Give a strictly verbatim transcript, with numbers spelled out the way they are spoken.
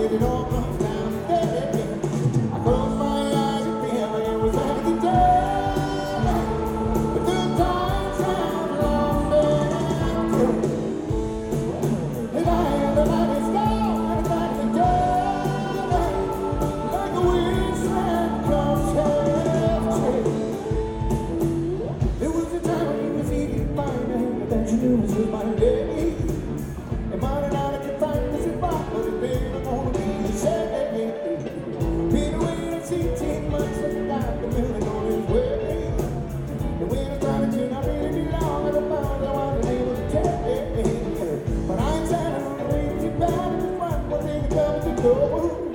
it all comes down to that. I close my eyes and feel it was like the day. But the times have long been through. If I ever let it go, I'd like the day. Like a wasteland comes half true. There was a time when it was easy to find out that you knew this was my day. And mine out I could find this if I was a baby, I'm gonna be the same. Been waiting sixteen months and got the million on his way. And when I started to not really belong, I found I wasn't able to take. But I ain't trying to raise it back in the front, one thing coming to go.